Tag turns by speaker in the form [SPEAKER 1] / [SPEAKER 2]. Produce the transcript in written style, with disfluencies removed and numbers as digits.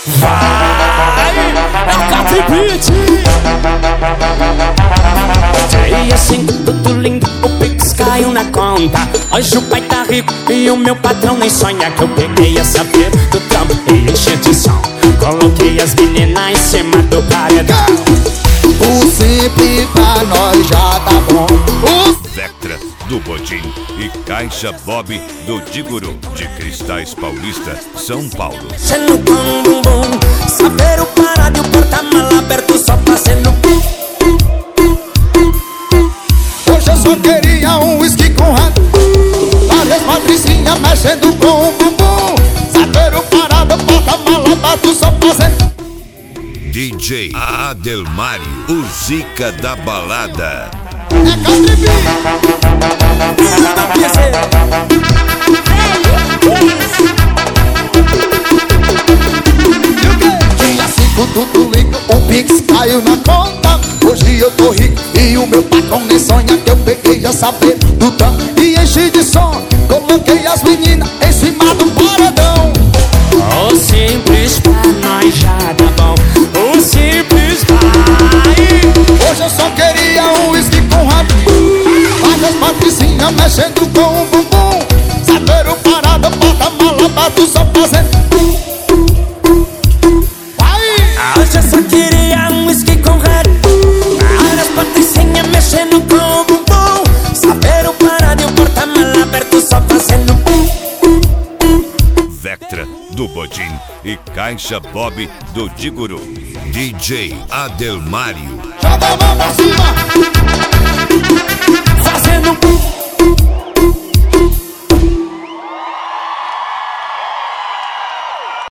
[SPEAKER 1] Vai, é o Catipite. E assim, tudo lindo, o Pix caiu na conta. Hoje o pai tá rico e o meu patrão nem sonha. Que eu peguei essa feira do trampo e enchi de som. Coloquei as meninas em cima do paredão.
[SPEAKER 2] O simples pra nós já tá bom.
[SPEAKER 3] Vectra do Bodim e Caixa Bob do Diguru, de Cristais Paulista, São Paulo.
[SPEAKER 1] Sendo bum bum bum, saber o parar e o porta-mala aberto só fazendo bum.
[SPEAKER 2] Hoje eu só queria um whisky com rato, várias patricinhas mexendo com o bumbum. Saber o parar do porta-mala aberto só fazendo.
[SPEAKER 3] DJ Adelmário, o Zica da Balada.
[SPEAKER 2] É Catribi. Dia 5 tudo lindo, o Pix caiu na conta. Hoje eu tô rico e o meu patrão nem sonha. Que eu peguei a saber do tanto e enchi de som. Coloquei as meninas em cima do paredão.
[SPEAKER 1] O simples pra nós já tá bom. O simples vai.
[SPEAKER 2] Hoje eu só queria um whisky com rato, várias patricinhas mexendo com o bumbum. Saber o parado, porta-mala aberto só fazendo. Vai!
[SPEAKER 1] Hoje eu só queria um whisky com red, várias patricinhas mexendo com o bumbum. Saber o parado e o porta-mala aberto só fazendo
[SPEAKER 3] Vectra do Bodim e Caixa Bob do Diguru. DJ Adelmário.
[SPEAKER 2] Joga a mão pra cima.
[SPEAKER 1] fazendo